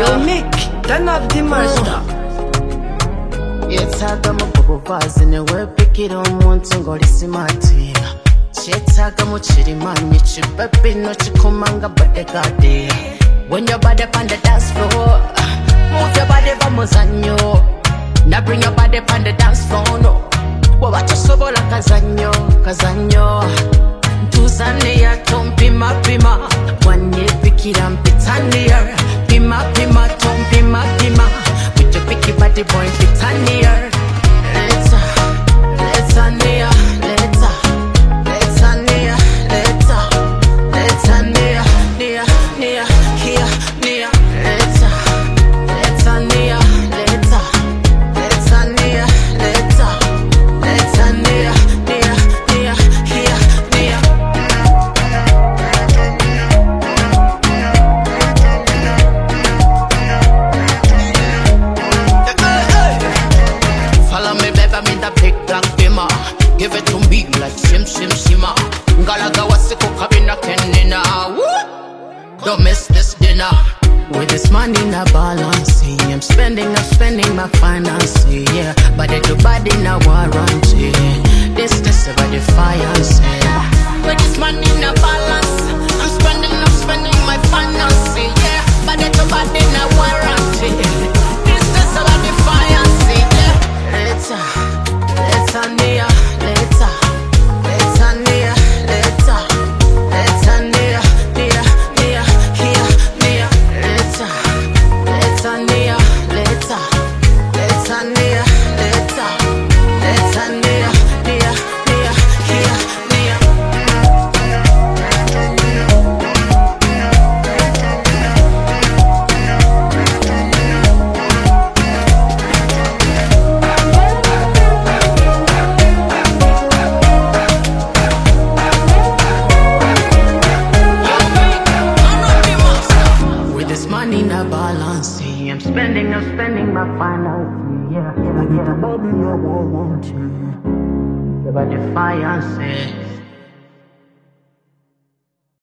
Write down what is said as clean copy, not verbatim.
Yo, Mick, turn up the master. Yetsaga mukubuvazi newe pikira omuntu ng'olisimatira kyetsaga mukirimanyi kibebino kikumanga bodyguard. When your body on the dance floor, move your body vamuzanyo. Now bring your body on the dance floor, no. Wabachosobola kazanyo, kazanyo. Tuzania tompima pima, wanye pikira mpitania. Pima pima tompima pima, with your picky body boy pitania. Let's ania, let's ania, let's ania, nia, nia, here, nia. Let's ania, let's ania, let's ania, nia, nia, here, nia. Follow me, baby, I'm in the big black bimmer. Give it to me like shim shima. Ngalaga wasiko kabina kenina. Don't miss this dinner. With this money in a balance, I'm spending my finance, yeah. Body to body na warranty. This about the defiance, yeah. With this money in a balance, I'm spending my finance, yeah. Body to body na warranty. This about the defiance, yeah. Let's ania, let's ania, let's ania, nia, nia, here, nia. Let's ania, let's ania, let's ania, nia, nia, here, nia. With this money in a balance, I'm spending my finance, yeah. I get a body I want to. About the defiance.